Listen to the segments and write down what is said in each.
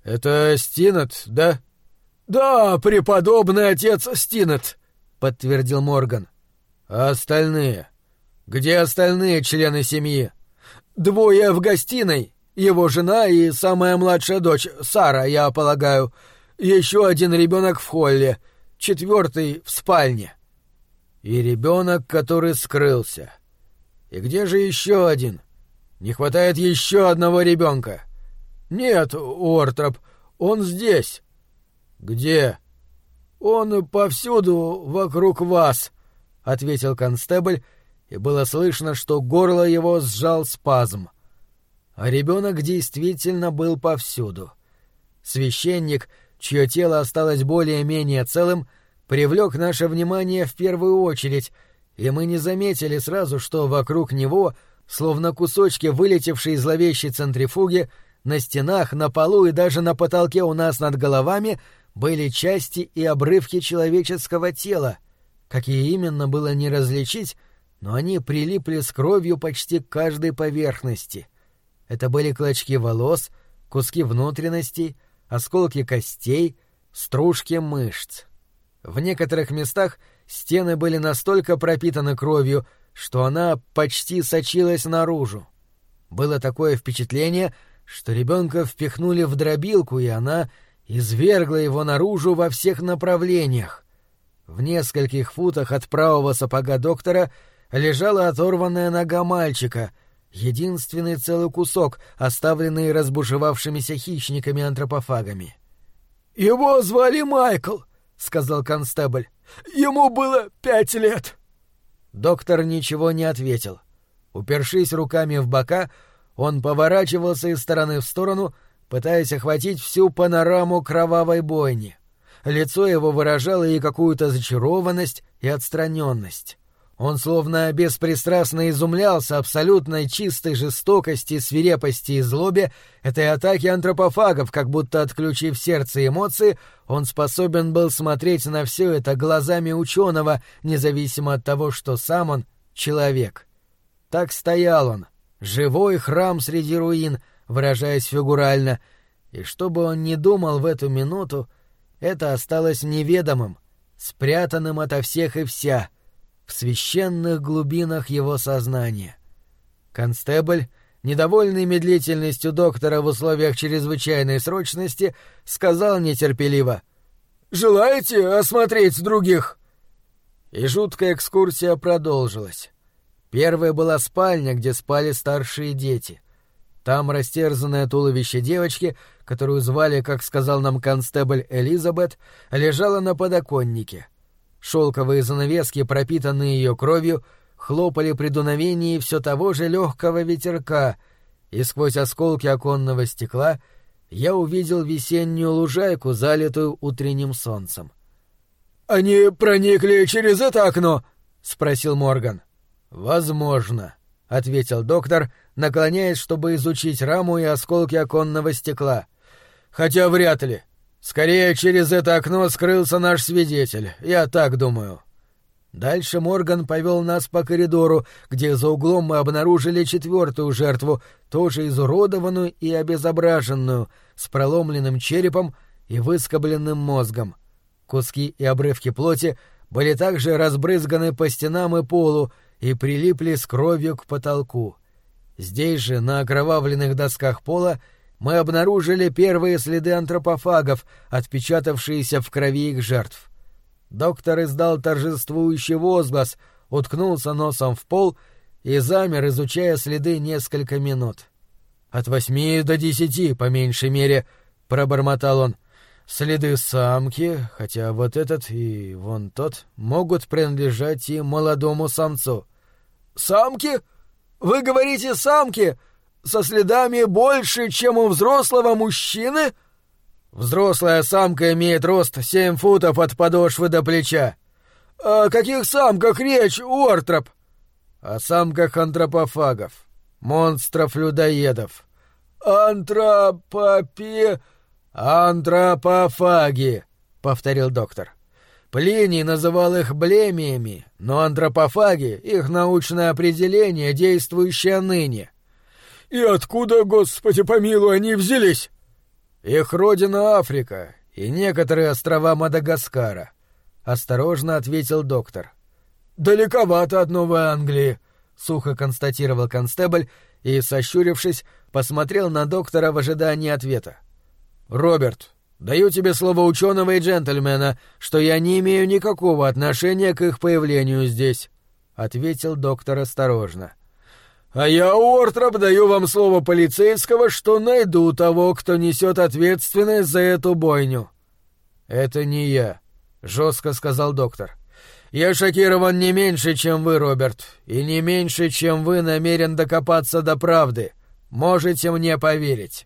«Это Стинет, да?» «Да, преподобный отец Стинет», — подтвердил Морган. «А остальные? Где остальные члены семьи?» «Двое в гостиной, его жена и самая младшая дочь, Сара, я полагаю. Еще один ребенок в холле, 4 в спальне». «И ребенок, который скрылся. И где же еще один? Не хватает еще одного ребенка?» «Нет, Уортроп, он здесь». «Где?» «Он повсюду вокруг вас», — ответил констебль, и было слышно, что горло его сжал спазм. А ребенок действительно был повсюду. Священник, чье тело осталось более-менее целым, привлек наше внимание в первую очередь, и мы не заметили сразу, что вокруг него, словно кусочки вылетевшей из зловещей центрифуги, на стенах, на полу и даже на потолке у нас над головами были части и обрывки человеческого тела. Какие именно было не различить, но они прилипли с кровью почти к каждой поверхности. Это были клочки волос, куски внутренностей, осколки костей, стружки мышц. В некоторых местах стены были настолько пропитаны кровью, что она почти сочилась наружу. Было такое впечатление, что ребенка впихнули в дробилку, и она извергла его наружу во всех направлениях. В нескольких футах от правого сапога доктора лежала оторванная нога мальчика, единственный целый кусок, оставленный разбушевавшимися хищниками-антропофагами. «Его звали Майкл», — сказал констебль. «Ему было 5 лет». Доктор ничего не ответил. Упершись руками в бока, он поворачивался из стороны в сторону, пытаясь охватить всю панораму кровавой бойни. Лицо его выражало и какую-то зачарованность, и отстраненность. Он словно беспристрастно изумлялся абсолютной чистой жестокости, свирепости и злобе этой атаки антропофагов, как будто, отключив сердце и эмоции, он способен был смотреть на все это глазами ученого, независимо от того, что сам он — человек. Так стоял он, живой храм среди руин, выражаясь фигурально, и что бы он ни думал в эту минуту, это осталось неведомым, спрятанным ото всех и вся, в священных глубинах его сознания. Констебль, недовольный медлительностью доктора в условиях чрезвычайной срочности, сказал нетерпеливо: «Желаете осмотреть других?» И жуткая экскурсия продолжилась. Первой была спальня, где спали старшие дети. Там растерзанное туловище девочки, которую звали, как сказал нам констебль, Элизабет, лежало на подоконнике. Шелковые занавески, пропитанные ее кровью, хлопали при дуновении все того же легкого ветерка, и сквозь осколки оконного стекла я увидел весеннюю лужайку, залитую утренним солнцем. «Они проникли через это окно?» — спросил Морган. «Возможно», — ответил доктор, наклоняясь, чтобы изучить раму и осколки оконного стекла. «Хотя вряд ли. Скорее, через это окно скрылся наш свидетель, я так думаю». Дальше Морган повел нас по коридору, где за углом мы обнаружили 4-ю жертву, тоже изуродованную и обезображенную, с проломленным черепом и выскобленным мозгом. Куски и обрывки плоти были также разбрызганы по стенам и полу и прилипли с кровью к потолку. Здесь же, на окровавленных досках пола, мы обнаружили первые следы антропофагов, отпечатавшиеся в крови их жертв. Доктор издал торжествующий возглас, уткнулся носом в пол и замер, изучая следы несколько минут. «От 8 до 10, по меньшей мере», — пробормотал он. «Следы самки, хотя вот этот и вон тот могут принадлежать и молодому самцу». «Самки? Вы говорите самки? Со следами больше, чем у взрослого мужчины?» «Взрослая самка имеет рост 7 футов от подошвы до плеча». «О каких самках речь, Уортроп?» «О самках антропофагов, монстров-людоедов». «Антропофаги», — повторил доктор. «Плиний называл их блемиями, но антропофаги — их научное определение, действующее ныне». «И откуда, Господи помилуй, они взялись?» Их родина Африка и некоторые острова Мадагаскара, — осторожно ответил доктор. Далековато от Новой Англии, — сухо констатировал констебль и, сощурившись, посмотрел на доктора в ожидании ответа. «Роберт, даю тебе слово ученого и джентльмена, что я не имею никакого отношения к их появлению здесь», — ответил доктор осторожно. «А я, Уортроп, даю вам слово полицейского, что найду того, кто несет ответственность за эту бойню». «Это не я», — жестко сказал доктор. «Я шокирован не меньше, чем вы, Роберт, и не меньше, чем вы намерен докопаться до правды. Можете мне поверить».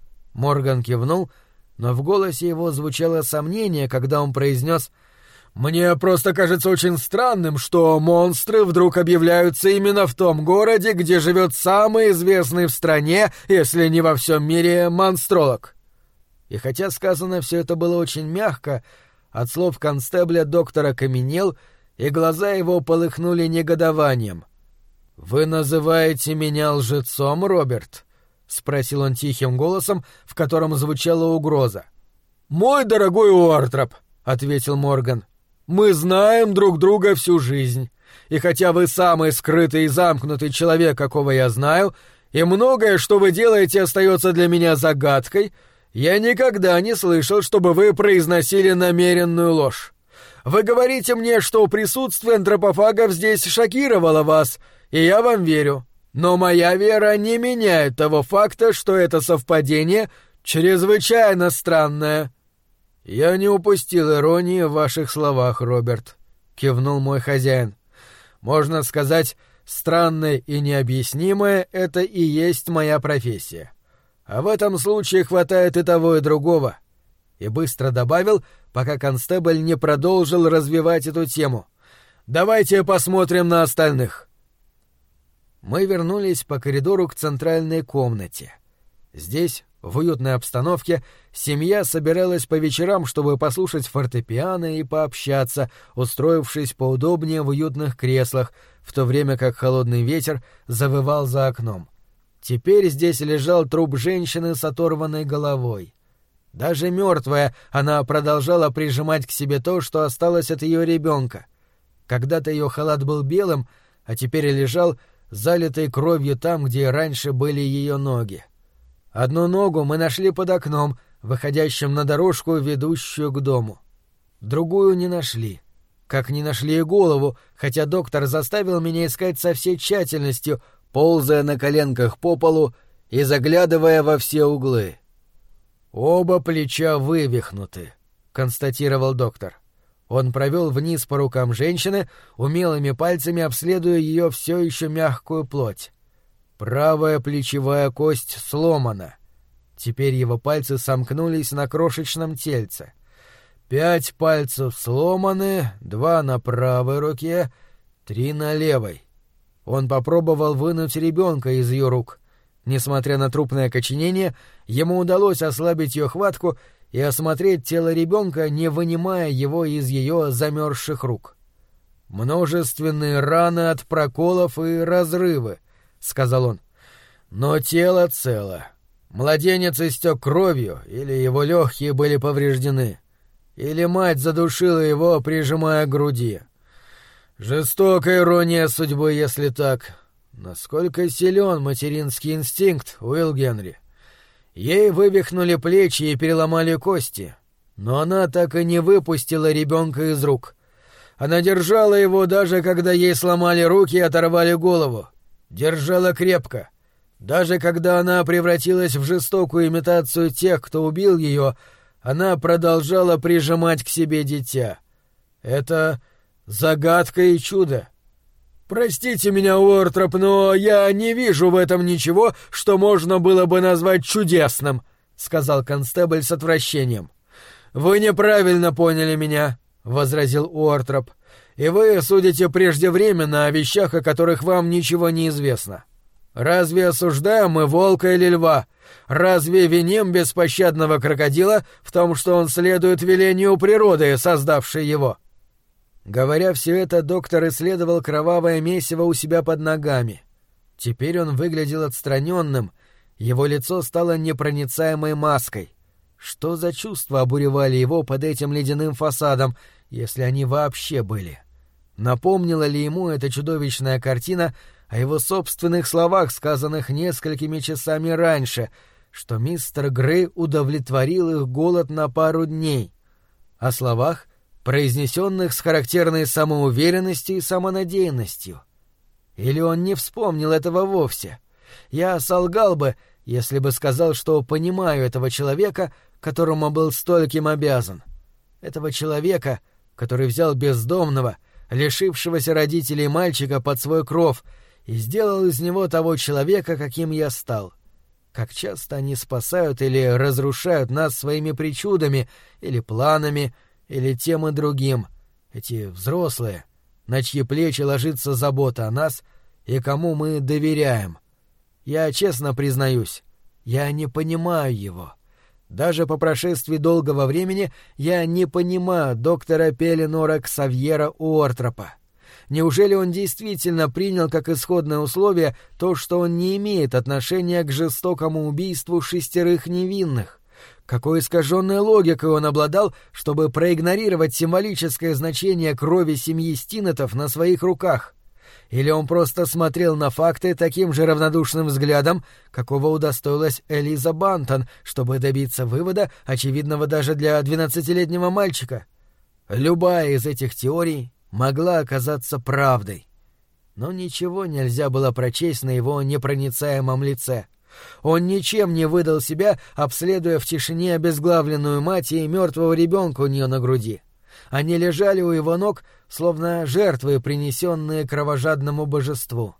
Морган кивнул, но в голосе его звучало сомнение, когда он произнес: «Мне просто кажется очень странным, что монстры вдруг объявляются именно в том городе, где живет самый известный в стране, если не во всем мире, монстролог». И хотя сказано все это было очень мягко, от слов констебля доктор окаменел, и глаза его полыхнули негодованием. «Вы называете меня лжецом, Роберт?» — спросил он тихим голосом, в котором звучала угроза. «Мой дорогой Уортроп», — ответил Морган, — «мы знаем друг друга всю жизнь, и хотя вы самый скрытый и замкнутый человек, какого я знаю, и многое, что вы делаете, остается для меня загадкой, я никогда не слышал, чтобы вы произносили намеренную ложь. Вы говорите мне, что присутствие антропофагов здесь шокировало вас, и я вам верю. Но моя вера не меняет того факта, что это совпадение чрезвычайно странное». «Я не упустил иронии в ваших словах, Роберт», — кивнул мой хозяин. «Можно сказать, странное и необъяснимое — это и есть моя профессия. А в этом случае хватает и того, и другого». И быстро добавил, пока констебль не продолжил развивать эту тему. «Давайте посмотрим на остальных». Мы вернулись по коридору к центральной комнате. Здесь, в уютной обстановке, семья собиралась по вечерам, чтобы послушать фортепиано и пообщаться, устроившись поудобнее в уютных креслах, в то время как холодный ветер завывал за окном. Теперь здесь лежал труп женщины с оторванной головой. Даже мертвая, она продолжала прижимать к себе то, что осталось от ее ребенка. Когда-то ее халат был белым, а теперь лежал залитый кровью там, где раньше были ее ноги. Одну ногу мы нашли под окном, выходящим на дорожку, ведущую к дому. Другую не нашли. Как не нашли и голову, хотя доктор заставил меня искать со всей тщательностью, ползая на коленках по полу и заглядывая во все углы. «Оба плеча вывихнуты», — констатировал доктор. Он провел вниз по рукам женщины, умелыми пальцами обследуя ее все еще мягкую плоть. Правая плечевая кость сломана. Теперь его пальцы сомкнулись на крошечном тельце. 5 пальцев сломаны, 2 на правой руке, 3 на левой. Он попробовал вынуть ребенка из ее рук. Несмотря на трупное окоченение, ему удалось ослабить ее хватку и осмотреть тело ребенка, не вынимая его из ее замерзших рук. «Множественные раны от проколов и разрывы», — сказал он. «Но тело цело. Младенец истек кровью, или его легкие были повреждены, или мать задушила его, прижимая к груди. Жестокая ирония судьбы, если так. Насколько силен материнский инстинкт, Уилл Генри. Ей вывихнули плечи и переломали кости, но она так и не выпустила ребенка из рук. Она держала его, даже когда ей сломали руки и оторвали голову. Держала крепко. Даже когда она превратилась в жестокую имитацию тех, кто убил ее, она продолжала прижимать к себе дитя. Это загадка и чудо. Простите меня, Уортроп, но я не вижу в этом ничего, что можно было бы назвать чудесным, — сказал констебль с отвращением. — Вы неправильно поняли меня, — возразил Уортроп, — и вы судите преждевременно о вещах, о которых вам ничего не известно. Разве осуждаем мы волка или льва? Разве виним беспощадного крокодила в том, что он следует велению природы, создавшей его? Говоря все это, доктор исследовал кровавое месиво у себя под ногами. Теперь он выглядел отстраненным, его лицо стало непроницаемой маской. Что за чувства обуревали его под этим ледяным фасадом, если они вообще были? Напомнила ли ему эта чудовищная картина о его собственных словах, сказанных несколькими часами раньше, что мистер Грей удовлетворил их голод на пару дней? О словах, произнесенных с характерной самоуверенностью и самонадеянностью? Или он не вспомнил этого вовсе? Я солгал бы, если бы сказал, что понимаю этого человека, которому был стольким обязан. Этого человека, который взял бездомного, лишившегося родителей мальчика под свой кров, и сделал из него того человека, каким я стал. Как часто они спасают или разрушают нас своими причудами или планами, или тем и другим, эти взрослые, на чьи плечи ложится забота о нас и кому мы доверяем. Я честно признаюсь, я не понимаю его. Даже по прошествии долгого времени я не понимаю доктора Пеленора Ксавьера Уортропа. Неужели он действительно принял как исходное условие то, что он не имеет отношения к жестокому убийству 6 невинных? Какой искаженной логикой он обладал, чтобы проигнорировать символическое значение крови семьи Стиннетов на своих руках? Или он просто смотрел на факты таким же равнодушным взглядом, какого удостоилась Элиза Бантон, чтобы добиться вывода, очевидного даже для 12-летнего мальчика? Любая из этих теорий могла оказаться правдой. Но ничего нельзя было прочесть на его непроницаемом лице. Он ничем не выдал себя, обследуя в тишине обезглавленную мать и мертвого ребенка у нее на груди. Они лежали у его ног, словно жертвы, принесенные кровожадному божеству.